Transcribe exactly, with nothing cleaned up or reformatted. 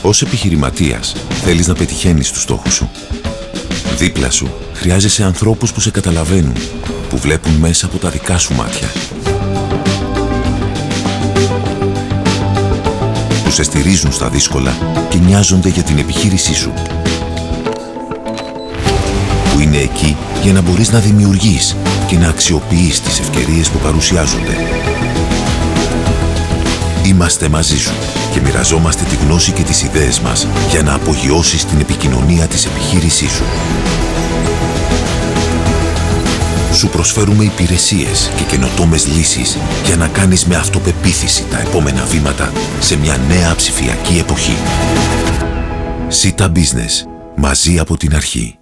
Ως επιχειρηματίας, θέλεις να πετυχαίνεις τους στόχους σου. Δίπλα σου χρειάζεσαι ανθρώπους που σε καταλαβαίνουν, που βλέπουν μέσα από τα δικά σου μάτια. Που σε στηρίζουν στα δύσκολα και νοιάζονται για την επιχείρησή σου. Που είναι εκεί για να μπορείς να δημιουργείς και να αξιοποιείς τις ευκαιρίες που παρουσιάζονται. Είμαστε μαζί σου και μοιραζόμαστε τη γνώση και τις ιδέες μας για να απογειώσεις την επικοινωνία της επιχείρησής σου. Σου προσφέρουμε υπηρεσίες και καινοτόμες λύσεις για να κάνεις με αυτοπεποίθηση τα επόμενα βήματα σε μια νέα ψηφιακή εποχή. Sita Business. Μαζί από την αρχή.